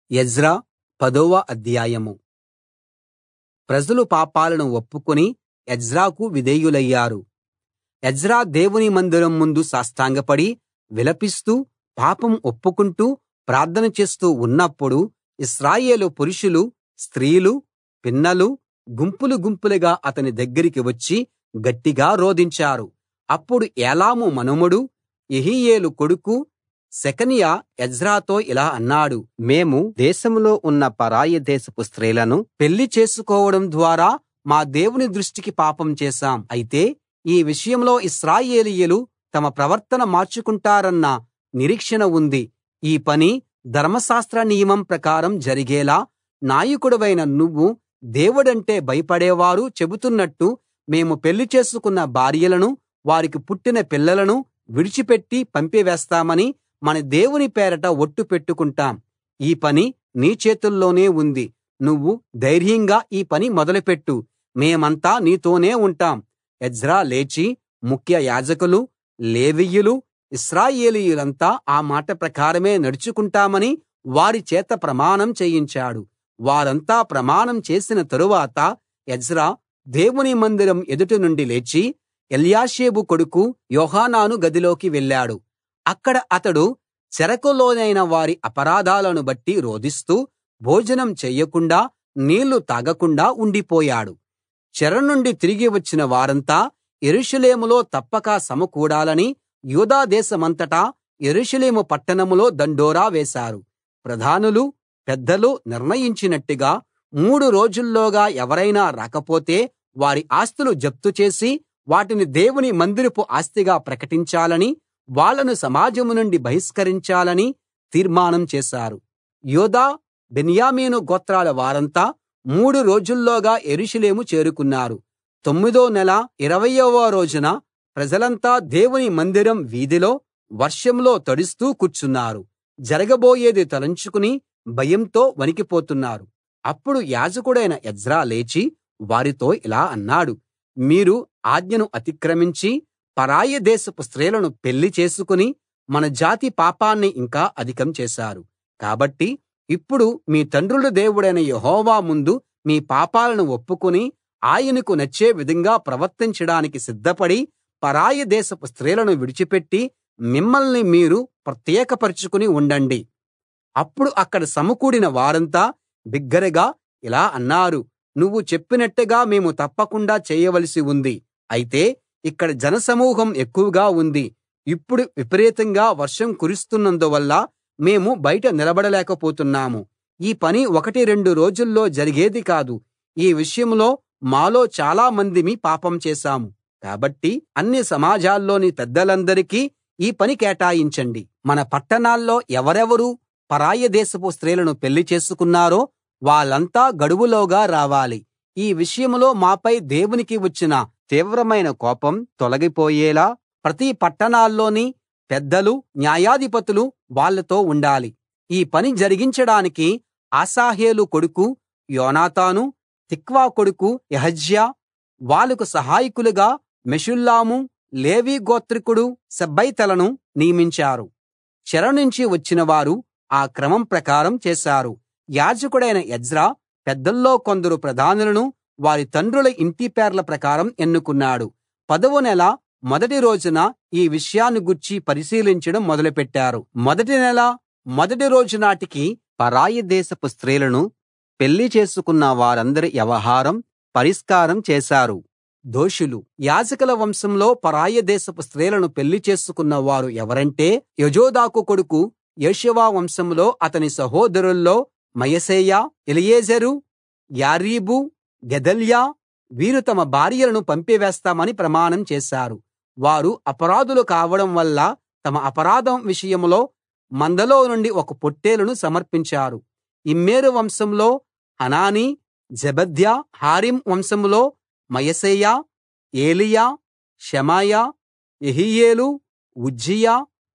Ezra 10వ అధ్యాయం. ప్రజలు పాపాలను ఒప్పుకుని ఎజ్రాకు విధేయులయ్యారు. ఎజ్రా దేవుని మందిరం ముందు సాష్టాంగపడి విలపిస్తూ పాపం ఒప్పుకుంటూ ప్రార్థన చేస్తూ ఉన్నప్పుడు ఇశ్రాయేలు పురుషులు, స్త్రీలు, పిన్నలు గుంపులు గుంపులుగా అతని దగ్గరికి వచ్చి గట్టిగా రోదించారు. అప్పుడు ఏలాము మనుమడు యెహీయేలు కొడుకు షెకన్యా ఎజ్రాతో ఇలా అన్నాడు, మేము దేశంలో ఉన్న పరాయి దేశపు స్త్రీలను పెళ్లి చేసుకోవడం ద్వారా మా దేవుని దృష్టికి పాపం చేశాం. అయితే ఈ విషయంలో ఇశ్రాయేలీయులు తమ ప్రవర్తన మార్చుకుంటారన్న నిరీక్షణ ఉంది. ఈ పని ధర్మశాస్త్ర నియమం ప్రకారం జరిగేలా నాయకుడివైన నువ్వు దేవుడంటే భయపడేవారు చెబుతున్నట్టు మేము పెళ్లి చేసుకున్న భార్యలను, వారికి పుట్టిన పిల్లలను విడిచిపెట్టి పంపివేస్తామని మన దేవుని పేరట ఒట్టు పెట్టుకుంటాం. ఈ పని నీ చేతుల్లోనే ఉంది. నువ్వు ధైర్యంగా ఈ పని మొదలుపెట్టు. మేమంతా నీతోనే ఉంటాం. ఎజ్రా లేచి ముఖ్య యాజకులు, లేవీయులు, ఇశ్రాయేలీయులంతా ఆ మాట ప్రకారమే నడుచుకుంటామని వారి చేత ప్రమాణం చేయించాడు. వారంతా ప్రమాణం చేసిన తరువాత ఎజ్రా దేవుని మందిరం ఎదుట నుండి లేచి ఎల్యాషీబు కొడుకు యోహానాను గదిలోకి వెళ్ళాడు. అక్కడ అతడు చెరకు లోనైన వారి అపరాధాలను బట్టి రోదిస్తూ భోజనం చెయ్యకుండా నీళ్లు తాగకుండా ఉండిపోయాడు. చెర నుండి తిరిగి వచ్చిన వారంతా యెరూషలేములో తప్పక సమకూడాలని యూదా దేశమంతటా యెరూషలేము పట్టణంలో దండోరా వేశారు. ప్రధానులు, పెద్దలు నిర్ణయించినట్టుగా 3 రోజుల్లోగా ఎవరైనా రాకపోతే వారి ఆస్తులు జప్తు చేసి వాటిని దేవుని మందిరపు ఆస్తిగా ప్రకటించాలని, వాళ్ళను సమాజం నుండి బహిష్కరించాలని తీర్మానం చేశారు. యూదా, బెన్యామీను గోత్రాల వారంతా 3 రోజుల్లోగా యెరూషలేము చేరుకున్నారు. 9వ నెల 20వ రోజున ప్రజలంతా దేవుని మందిరం వీధిలో వర్షంలో తడుస్తూ కూర్చున్నారు. జరగబోయేది తలంచుకుని భయంతో వణికిపోతున్నారు. అప్పుడు యాజకుడైన ఎజ్రా లేచి వారితో ఇలా అన్నాడు, మీరు ఆజ్ఞను అతిక్రమించి పరాయి దేశపు స్త్రీలను పెళ్లి చేసుకుని మన జాతి పాపాన్ని ఇంకా అధికం చేశారు. కాబట్టి ఇప్పుడు మీ తండ్రుల దేవుడైన యెహోవా ముందు మీ పాపాలను ఒప్పుకుని ఆయనకు నచ్చే విధంగా ప్రవర్తించడానికి సిద్ధపడి పరాయి దేశపు స్త్రీలను విడిచిపెట్టి మిమ్మల్ని మీరు ప్రత్యేకపరచుకుని ఉండండి. అప్పుడు అక్కడ సమకూడిన వారంతా బిగ్గరగా ఇలా అన్నారు, నువ్వు చెప్పినట్టుగా మేము తప్పకుండా చేయవలసి ఉంది. అయితే ఇక్కడ జనసమూహం ఎక్కువగా ఉంది. ఇప్పుడు విపరీతంగా వర్షం కురుస్తున్నందువల్ల మేము బయట నిలబడలేకపోతున్నాము. ఈ పని 1-2 రోజుల్లో జరిగేది కాదు. ఈ విషయంలో మాలో చాలా మందిమి పాపం చేశాము. కాబట్టి అన్ని సమాజాల్లోని పెద్దలందరికీ ఈ పని కేటాయించండి. మన పట్టణాల్లో ఎవరెవరు పరాయి దేశపు స్త్రీలను పెళ్లి చేసుకున్నారో వాళ్ళంతా గడువులోగా రావాలి. ఈ విషయంలో మాపై దేవునికి వచ్చిన తీవ్రమైన కోపం తొలగిపోయేలా ప్రతి పట్టణాల్లోని పెద్దలు, న్యాయాధిపతులు వాళ్ళతో ఉండాలి. ఈ పని జరిగించడానికి ఆసాహేలు కొడుకు యోనాతాను, తిక్వా కొడుకు యహజ్యా, వాళ్ళకు సహాయకులుగా మెషుల్లాము, లేవీ గోత్రికుడు షబ్బెతలను నియమించారు. చెర నుంచి వచ్చిన వారు ఆ క్రమం ప్రకారం చేశారు. యాజకుడైన ఎజ్రా పెద్దల్లో కొందరు ప్రధానులను వారి తండ్రుల ఇంటి పేర్ల ప్రకారం ఎన్నుకున్నాడు. 10వ నెల మొదటి రోజున ఈ విషయాన్ని గూర్చి పరిశీలించడం మొదలుపెట్టారు. మొదటి నెల మొదటి రోజు నాటికి పరాయి దేశపు స్త్రీలను పెళ్లి చేసుకున్న వారందరి వ్యవహారం పరిష్కారం చేశారు. దోషులు యాజకుల వంశంలో పరాయి దేశపు స్త్రీలను పెళ్లి చేసుకున్న వారు ఎవరంటే యోజాదాకు కొడుకు యేషూవ వంశంలో అతని సహోదరుల్లో మయశేయా, ఎలీయెజెరు, యారీబు, గెదల్యా వీరు తమ భార్యలను పంపివేస్తామని ప్రమాణం చేశారు. వారు అపరాధులు కావడం వల్ల తమ అపరాధం విషయంలో మందలో నుండి ఒక పొట్టేలును సమర్పించారు. ఇమ్మేరు వంశంలో హనానీ, జెబద్యా, హారిం వంశంలో మయశేయా, ఏలీయా, షెమాయా, యెహీయేలు, ఉజ్జియా,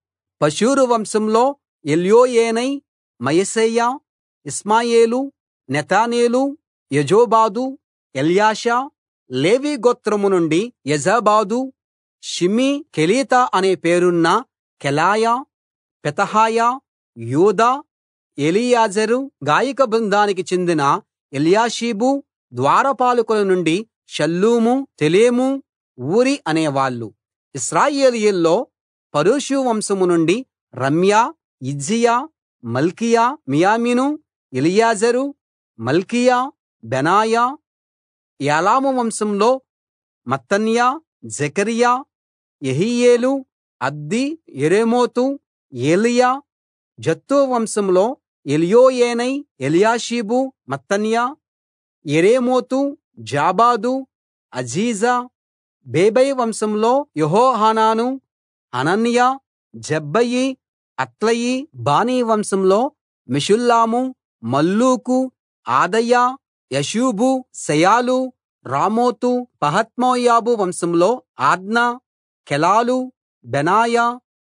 పషూరు వంశంలో ఎల్యోయేనై, మయశేయా, ఇష్మాయేలు, నెతనేలు, యోజాబాదు, ఎల్యాషా. లేవీ గోత్రం నుండి యోజాబాదు, షిమీ, కెలీతా అనే పేరున్న కెలాయా, పెతహాయా, యూదా, ఎలీయాజరు, గాయక బృందానికి చెందిన ఎల్యాషీబు, ద్వారపాలకుల నుండి షల్లూము, తెలెము, ఊరి అనేవాళ్ళు. ఇశ్రాయేలీయుల్లో పరోషు వంశం నుండి రమ్యా, యిజ్జియా, మల్కీయా, మియామిను, ఎలియాజరు, మల్కీయా, బెనాయా. ఏలాము వంశంలో మత్తన్యా, జెకర్యా, యెహీయేలు, అబ్ది, యెరేమోతు, ఏలీయా. జత్తూ వంశంలో ఎల్యోయేనై, ఎల్యాషీబు, మత్తన్యా, యెరేమోతు, జాబాదు, అజీజా. బేబై వంశంలో యెహోహానాను, హనన్యా, జబ్బయి, అత్లయి. బానీ వంశంలో మెషుల్లాము, మల్లూకు, ఆదయా, యషూబు, శెయాలు, రామోతు. పహత్మోయాబు వంశంలో ఆద్నా, కెలాలు, బెనాయా,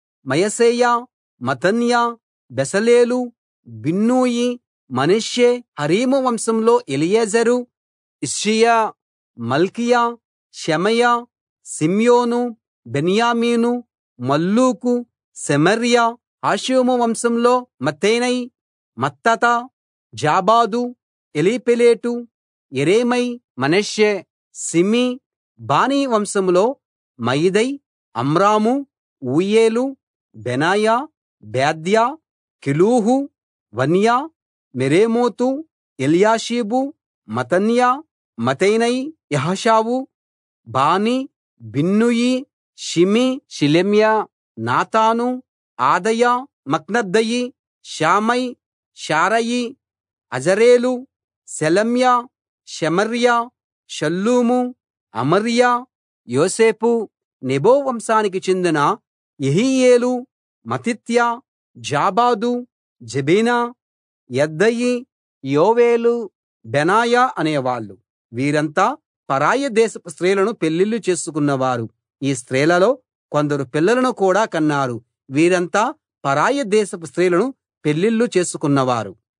మయశేయా, మతన్యా, బెసలేలు, బిన్నూయి, మనష్షే. హరీము వంశంలో ఎలీయెజరు, ఇష్షీయా, మల్కీయా, షెమయా, షిమ్యోను, బెన్యామీను, మల్లూకు, సెమర్యా. హాషుము వంశంలో మత్తెనై, మత్తతా, జాబాదు, ఎలీపెలెటు, యెరేమై, మనష్షే, షిమీ. బానీ వంశంలో మయదై, అమ్రాము, ఊయేలు, బెనాయా, బేద్యా, కెలూహు, వన్యా, మెరేమోతు, ఎల్యాషీబు, మతన్యా, మత్తెనై, యహషావు, బానీ, బిన్నూయి, షిమీ, షిలెమ్యా, నాతాను, ఆదయా, మక్నద్దయి, షామై, షారయి, అజరేలు, షెలెమ్యా, షెమర్యా, షల్లూము, అమర్యా, యోసేపు. నెబో వంశానికి చెందిన యెహీయేలు, మతిత్యా, జాబాదు, జెబీనా, యద్దయి, యోవేలు, బెనాయా అనేవాళ్ళు. వీరంతా పరాయి దేశపు స్త్రీలను పెళ్లిళ్లు చేసుకున్నవారు. ఈ స్త్రీలలో కొందరు పిల్లలను కూడా కన్నారు. వీరంతా పరాయి దేశపు స్త్రీలను పెళ్లిళ్లు చేసుకున్నవారు.